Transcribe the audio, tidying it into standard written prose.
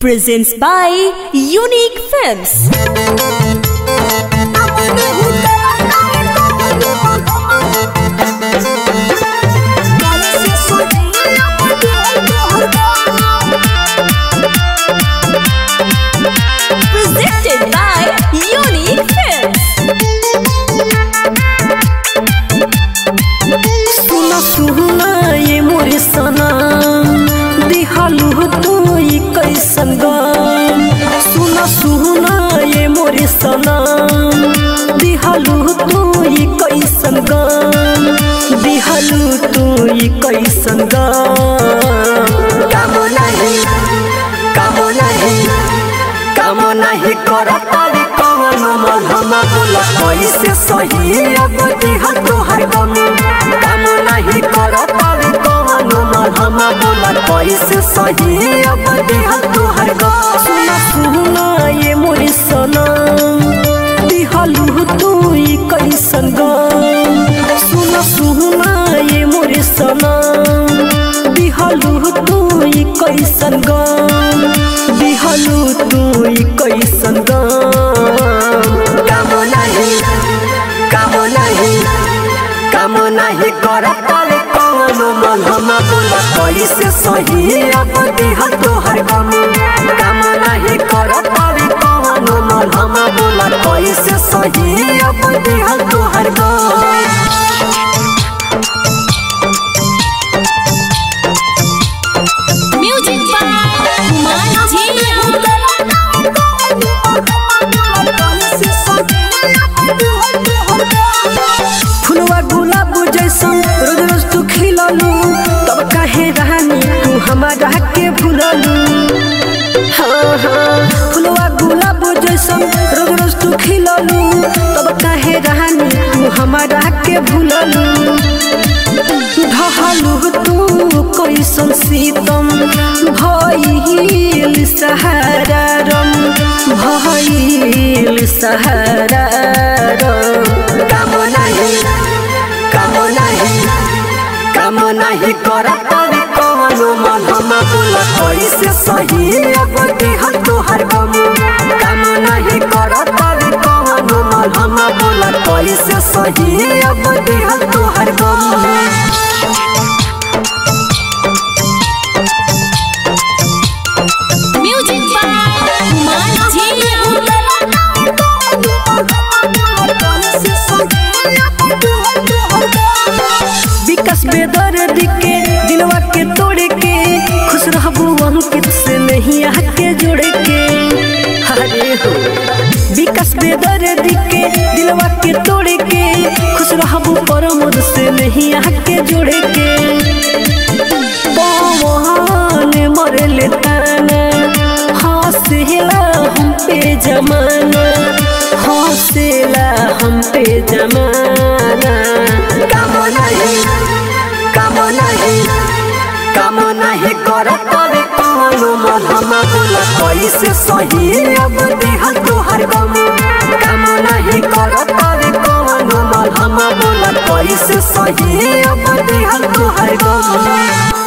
Presents by Unique Films. Presented by Unique Films. सुना सुना ये मोरे सनम दिहालू तू ई कैसन गम। सुना सुना ये मोरे सनम दिहालू तू ई कैसन गम। दिहालू तू ई कैसन गम। काम नहीं करता रे कौन मलहम बोला कैसे सही अब दिहा तोहर गम। काम नहीं करता रे कौन मलहम बोला कैसे सही अब दिहा तोहर गम। सुना सुना ये मोरे सनम दिहालू तू ई कैसन गम। सुना सुना ये मोरे सनम दिहालू तू ई कैसन गम। दिहालू तू ई कैसन गम। काम नहीं करता रे कौन मलहम बोला कैसे सही अब दिहा तोहर गम। काम नहीं करता रे कौन मलहम बोला कैसे सही अब दिहा तोहर गम। Music by Kumar फुलवा गुलाब जैसन रोज रोज तू खिललू तब काहे रानी तू हमारा के भूललू। हाँ हाँ फुलवा गुलाब जैसन रोज रोज तू खिललू तब काहे रानी तू हमारा के भूललू। ढहलू तू कैसन सीतम भइल सहारा रम। भइल सहारा रम। काम नहीं करता रे कौन मलहम बोला कैसे सही अब दिहा तोहर गम। काम नहीं करता रे कौन मलहम बोला कैसे सही अब दिहा तोहर गम। Music by Kumar विकास बेदर्द के दिलवा के तोड़े के खुश रहबू अंकित से नहीं आके जोड़े के। हरे हो विकास बेदर्द के दिलवा के तोड़े के खुश रहबू प्रमोद से नहीं आके जोड़े के। पवन मरले ताना हंसेला हम पे जमाना। हंसेला हम पे जमाना। काम नहीं करता रे कौन मलहम बोला कैसे सही अब दिहा तोहर गम। काम नहीं करता रे कौन मलहम बोला कैसे सही अब दिहा तोहर गम।